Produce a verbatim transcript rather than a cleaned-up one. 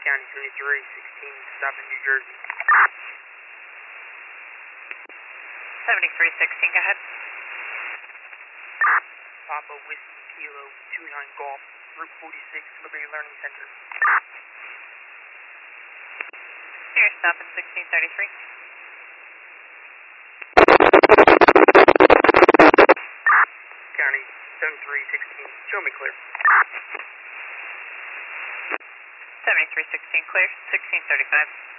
County seventy-three sixteen, stopping New Jersey. seventy-three sixteen, go ahead. Papa Whiskey Kilo two nine Golf, Route forty-six, Liberty Learning Center. Here, stop at sixteen thirty-three. County seventy-three sixteen, show me clear. seventy-three sixteen, clear, sixteen thirty-five.